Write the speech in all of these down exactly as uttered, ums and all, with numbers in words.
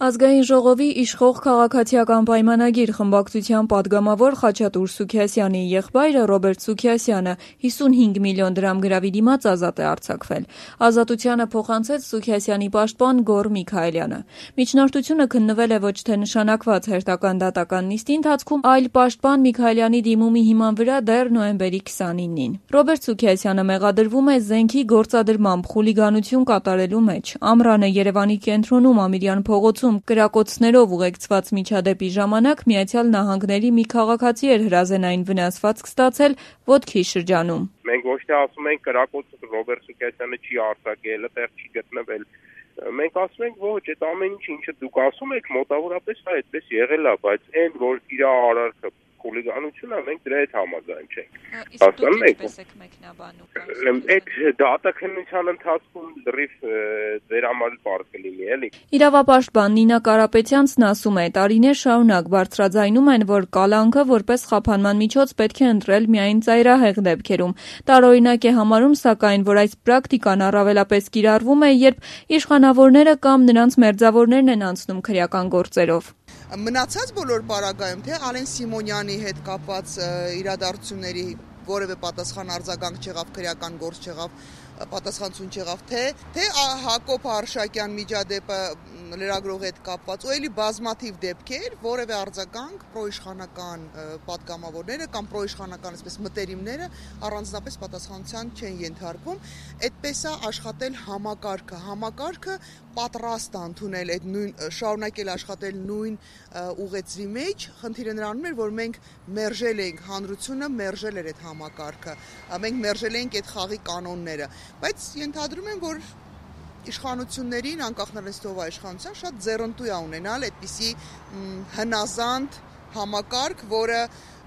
Ազգային ժողովի իշխող քաղաքացիական պայմանագիր խմբակցության պատգամավոր Խաչատուր Սուքիասյանի եղբայրը Ռոբերտ Սուքիասյանը հիսունհինգ միլիոն դրամ գրավի դիմաց ազատ է արձակվել։ Ազատությանը փոխանցեց Սուքիասյանի պաշտպան Գոռ Միքայելյանը։ Միջնորդությունը քննվել է ոչ թե նշանակված հերթական դատական նիստի ընթացքում, այլ պաշտպան Միքայելյանի դիմումի հիման վրա դեռ նոյեմբերի քսանինին։ Ռոբերտ Սուքիասյանը մեղադրվում է զենքի գործադրմամբ խուլիգանություն կատարելու մեջ։ Ամռանը Երևանի կենտրոնում Ամիրյան փողոցում կրակոցներով ուղեկցված միջադեպի ժամանակ Միացյալ Նահանգների մի քաղաքացի էր հրազենային վնասվածք ստացել ոտքի շրջանում։ Մենք ոչ թե ասում ենք կրակոցը Ռոբերտ Սուքիասյանը չի արձակել, այդտեղ չի գտնվել։ Մենք ասում ենք ոչ, այդ ամեն ինչ ինչը դուք ասում եք մոտավորապես այդպես եղել է, բայց այն որ իր արարքը խուլիգանությունը մենք դրա հետ համաձայն չենք։ Հասկանում եք։ Այդ դատաքննության ընթացքում լրիվ ձեր համար բարձ կլինի, էլի։ Իրավապաշտպան Նինա Կարապետյանցն ասում է, տարիներ շարունակ բարձրաձայնում են, որ կալանքը որպես խափանման միջոց պետք է ընտրել միայն ծայրահեղ դեպքերում։ Տարօրինակ է համարում, սակայն, որ այս պրակտիկան առավելապես կիրառվում է, երբ իշխանավորները կամ նրանց մերձավորներն են անցնում քրեական գործերով։ Մնացած բոլոր պարագայում, թե Ալեն Սիմոնյանի հետ կապված իրադարձությունների որևէ պատասխան արձագանք չեղավ, քրեական գործ չեղավ, պատասխանություն չեղավ, թե թե Հակոբ Արշակյան միջադեպը լրագրողի հետ կապված, ու էլի բազմաթիվ դեպքեր, որևէ արձագանք պրոիշխանական պատգամավորները կամ պրոիշխանական այսպես մտերիմները առանձնապես պատասխանության չեն ենթարկվում։ Այդպես է աշխատել համակարգը, համակարգը պատրաստ է ընդունել այդ նույն շարունակել աշխատել նույն ուղեցրի մեջ, խնդիրը նրանում էր, որ մենք մերժել էինք հանրությունը, մերժել էր այդ համակարգը, մենք մերժել էինք այդ խաղի կանոնները, բայց ենթադրում եմ, որ իշխանություններին, անկախ նրանից ով է իշխանության, շատ ձեռնտու է ունենալ այդպիսի հնազանդ համակարգ, որը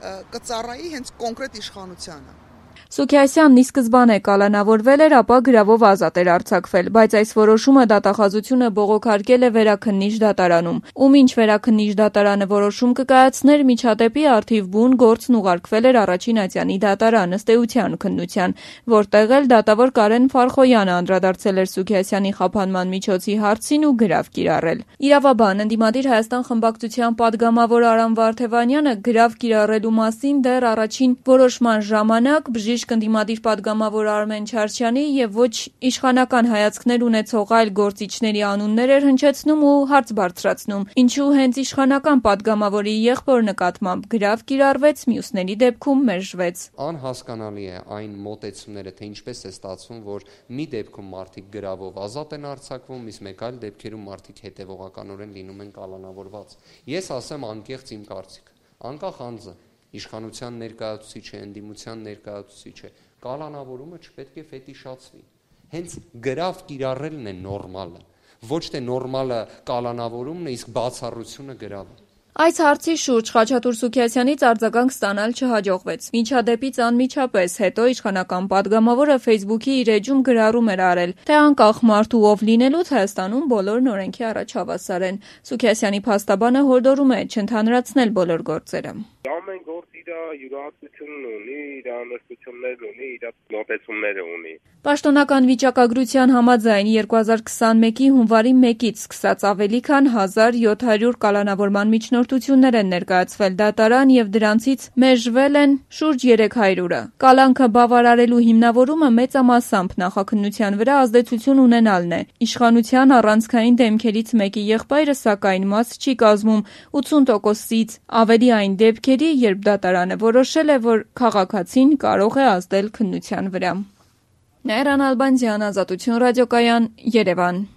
կծառայի հենց կոնկրետ իշխանությանը։ Սուքիասյանն ի սկզբանե կալանավորվել էր, ապա գրավով ազատ էր արձակվել, բայց այս որոշումը դատախազությունը բողոքարկել է Վերաքննիչ դատարանում, ում ինչ Վերաքննիչ դատարանը որոշում կկայացներ, միջադեպի առթիվ բուն գործն ուղարկվել էր Առաջին ատյանի դատարան ըստ էության քննության, որտեղ էլ դատավոր Կարեն Ֆարխոյանը անդրադարձել էր Սուքիասյանի խափանման միջոցի հարցին ու գրավ կիրառել։ Իրավաբան ընդդիմադիր Հայաստան խմբակցության պատգամավոր Արամ Վարդևանյանը գրավ կիրառելու մասին դեռ առաջին որոշման ժամանակ բժիշկ ընդդիմադիր պատգամավոր Արմեն Չարչյանի եւ ոչ իշխանական հայացքներ ունեցող այլ գործիչների անուններ էր հնչեցնում ու հարց բարձրացնում, ինչու հենց իշխանական պատգամավորի եղբոր նկատմամբ գրավ կիրառվեց, մյուսների դեպքում մերժվեց։ Անհասկանալի է այն մոտեցումները, թե ինչպես է ստացվում, որ մի դեպքում մարդիկ գրավով ազատ են արձակվում, իսկ մեկ այլ դեպքերում մարդիկ հետևողականորեն լինում են կալանավորված։ Ես ասեմ անկեղծ իմ կարծիքը, անկախ անձը իշխանության ներկայացուցիչ է, ընդդիմության ներկայացուցիչ է, կալանավորումը չպետք է ֆետիշացվի։ Հենց գրավ կիրառելն է նորմալը, ոչ թե նորմալը կալանավորումն է, իսկ բացառությունը գրավը։ Այս հարցի շուրջ Խաչատուր Սուքիասյանից արձագանք ստանալ չհաջողվեց։ Միջադեպից անմիջապես հետո իշխանական պատգամավորը Facebook-ի իր էջում գրառում էր արել, թե անկախ մարդու ով լինելուց Հայաստանում բոլորն օրենքի առաջ հավասար են։ Սուքիասյանի փաստաբանը հորդորում է չընդհանրացնել բոլոր գործերը։ Ամեն գործ իր յուրահատկությունն ունի, իր անհրաժեշտություններն ունի, իր մոտեցումները ունի։ Պաշտոնական վիճակագրության համաձայն երկու հազար քսանմեկի հունվարի մեկից սկսած ավելի քան հազար յոթ հարյուր կալանավորման միջնորդություններ են ներկայացվել դատարան եւ դրանցից մերժվել են շուրջ երեք հարյուրը։ Կալանքը բավարարելու հիմնավորումը մեծամասամբ նախաքննության վրա ազդեցություն ունենալն է։ Իշխանության առանցքային դեմքերից մեկի եղբայրը սակայն մաս չի կազմում ութսուն տոկոսից ավելի այն դեպքերի, երբ դատարանը որոշել է, որ քաղաքացին կարող է ազդել քննության վրա։ Նաիրա Նալբանդյան, Ազատություն ռադիոկայան, Երևան։